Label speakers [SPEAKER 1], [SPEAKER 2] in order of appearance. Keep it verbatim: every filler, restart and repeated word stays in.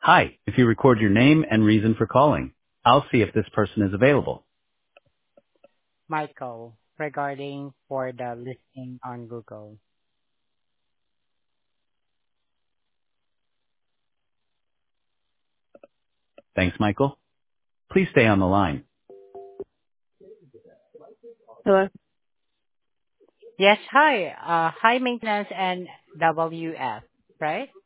[SPEAKER 1] Hi, if you record your name and reason for calling, I'll see if this person is available.
[SPEAKER 2] Michael, regarding for the listing on Google.
[SPEAKER 1] Thanks, Michael. Please stay on the line. Hello.
[SPEAKER 2] Yes, hi. Uh, high maintenance and W F, right?